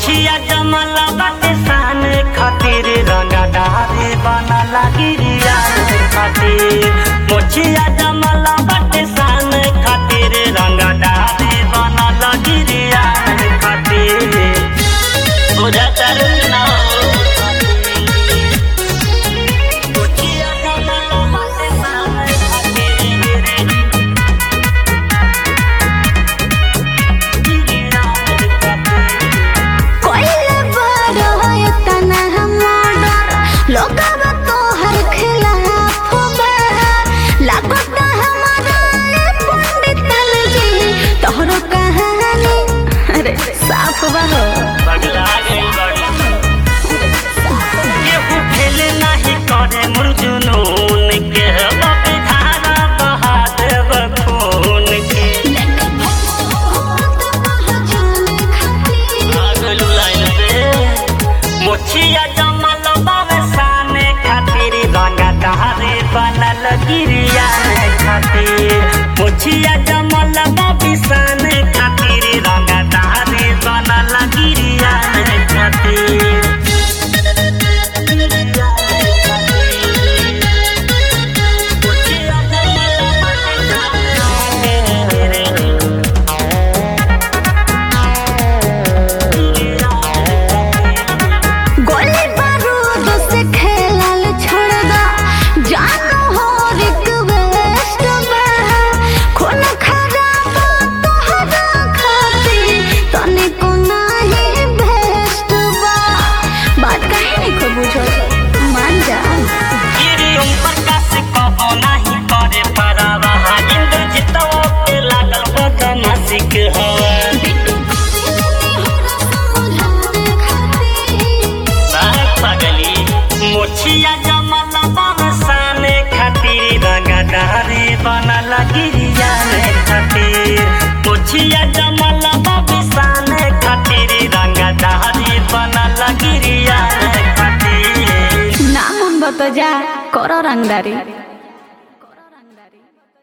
मोछिया जमला बाटे सान खातिर रंगदारे बनला गिरिया खातिर मोछिया जमला बाटे सान खातिर रंगदारे बनला गिरिया खातिर बुझा तरना मोछिया जमला बाटे सान लोगवा तोहर खिलाफ लागत हमारा पंडित जी तोहरो कहानी अरे साफ बहो पगला गई केहू फेल नहीं करे मुर्जुनून के बाबे धारा बहा देव खून के आगलू लाइन पे मोछिया जमल बावे साने खातिर रंगदारे बनल गिरिया खातिर मोछिया जमल बावे साने खातिर रंगदारे बनल गिरिया खातिर मोछिया जमल बरसाने खातिर रंगदारे बनल गिरिया खातिर मोछिया जमल बरसाने खातिर रंगदारे बनल गिरिया खातिर नाम बता जा करो रंगदारी।